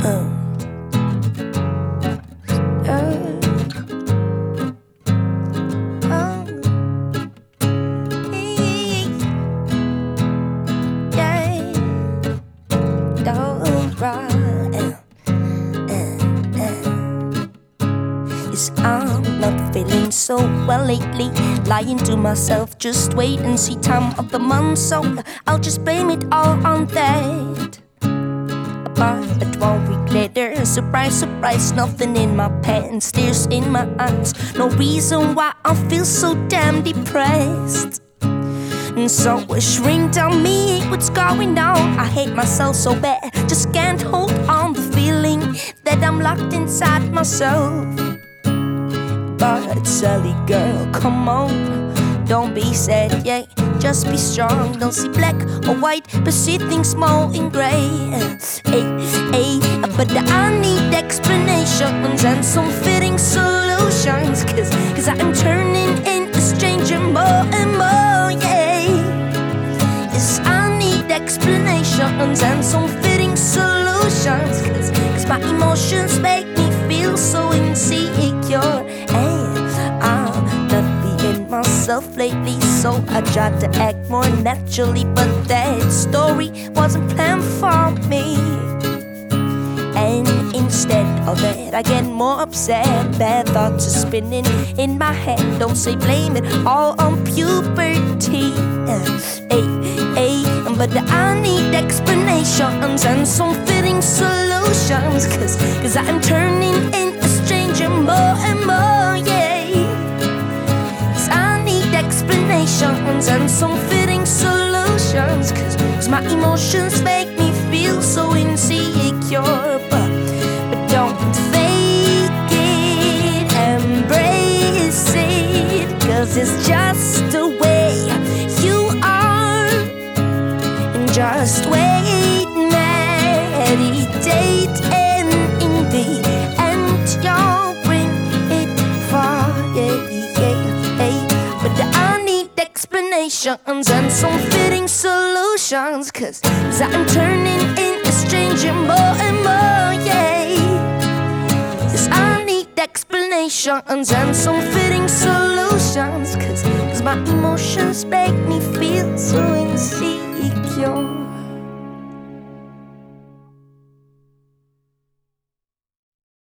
I'm not feeling so well lately. Lying to myself, just wait and see time of the month. So I'll just blame it all on that. But 1 week later, surprise, surprise, nothing in my pants, tears in my eyes. No reason why I feel so damn depressed. And so I shrink down me, what's going on? I hate myself so bad, just can't hold on the feeling that I'm locked inside myself. But Sally girl, come on, don't be sad, yeah, just be strong. Don't see black or white, but see things small and gray. But I need explanations and some fitting solutions, cause I'm turning into a stranger more and more, yeah. Yes, I need explanations and some fitting solutions, cause my emotions make me feel so insecure. I'm not being myself lately, so I tried to act more naturally, but that story wasn't planned for me. And instead of that, I get more upset. Bad thoughts are spinning in my head. Don't say blame it all on puberty. But I need explanations and some fitting solutions, cause I'm turning into a stranger more and more, yeah. Cause I need explanations and some fitting solutions, cause my emotions make me feel so insecure. But don't fake it, embrace it, cause it's just the way you are. And just wait, meditate, and in the end you'll bring it far, yeah. But I need explanations and some fitting solutions, cause I'm turning into a stranger more and more, yeah. Yes, I need explanations and some fitting solutions, cause my emotions make me feel so insecure.